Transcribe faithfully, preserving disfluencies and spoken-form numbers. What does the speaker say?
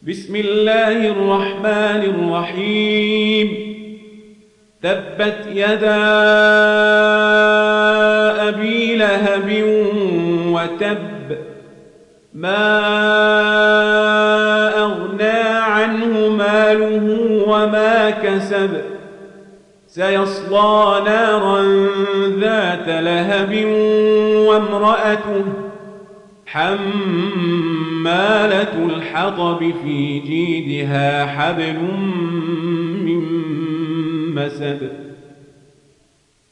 بسم الله الرحمن الرحيم تبت يدا أبي لهب وتب ما أغنى عنه ماله وما كسب سيصلى نارا ذات لهب وامرأته حمالة الحطب في جيدها حبل من مسد